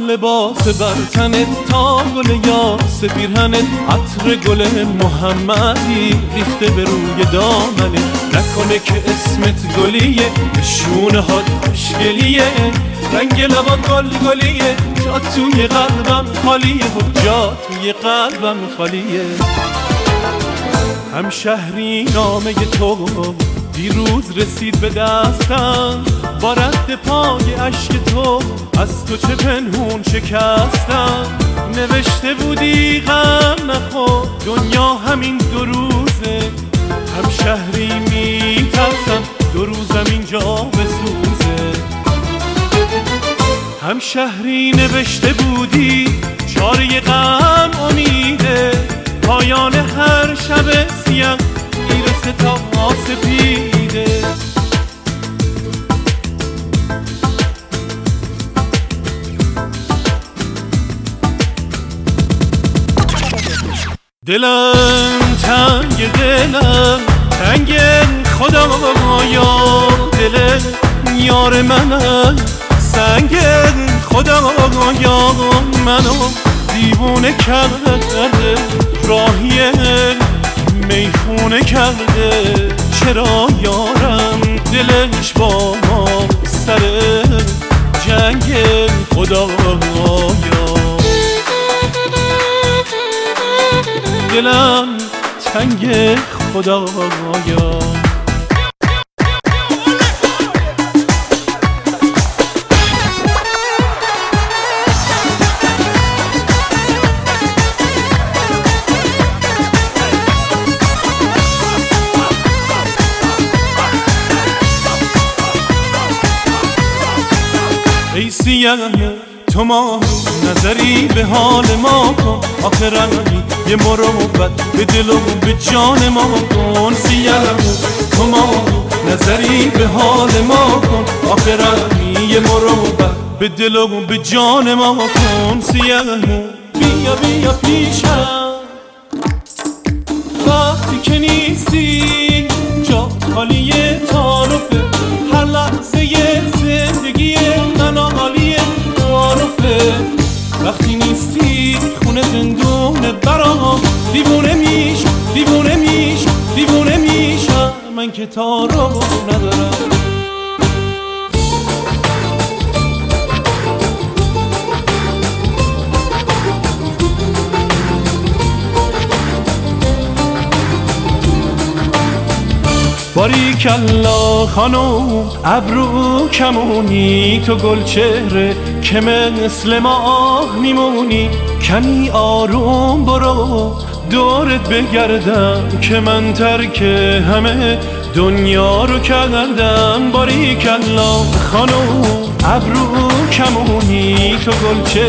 لباس برتنت تا گل یاس پیرهنت عطر گل محمدی ریخته به روی دامنت. نکنه که اسمت گلیه شونه هات خوشگلیه، رنگ لبات گلگلیه، جا توی قلبم خالیه و جا توی قلبم خالیه. همشهری نامه تو دیروز رسید به دستم، با رد پای عشق تو از تو چه پنهون شکستم. نوشته بودی غم نخور دنیا همین 2 روزه، همشهری میترسم 2 روزم اینجا بسوزه. همشهری نوشته بودی چاره غم امیده، پایان هر شب سیاه میرسه تا سپیده. دلم تنگ، دلم تنگ خدایا، دل یار من سنگ خدایا. منو دیوونه کرده راهی میخونه کرده، چرا یارم دلش با ما سر جنگ خدایا. دلم تنگ خدایا. ای سیاه تو ما نظری به حال ما کن، آخرانی یه مروت به دل و به جان ما کن. سیاه تو ما نظری به حال ما کن، آخرانی یه مروت به دل و به جان ما کن. سیاه بیا بیا پیشم وقتی که نیستی، جا خالی تعارفه، هر لحظه زندگی من حالی معارفه. وقتی نیستی خونه زندونه برام، دیوونه میشم دیوونه میشم دیوونه میشم، من که تعارف ندارم. باریکلا خانم ابرو کمونی، تو گل چهره که مثل ماه میمونی. کمی آروم برو دورت بگردم، که من ترک همه دنیا رو کردم. باریکلا خانم ابرو کمونی، تو گل چهره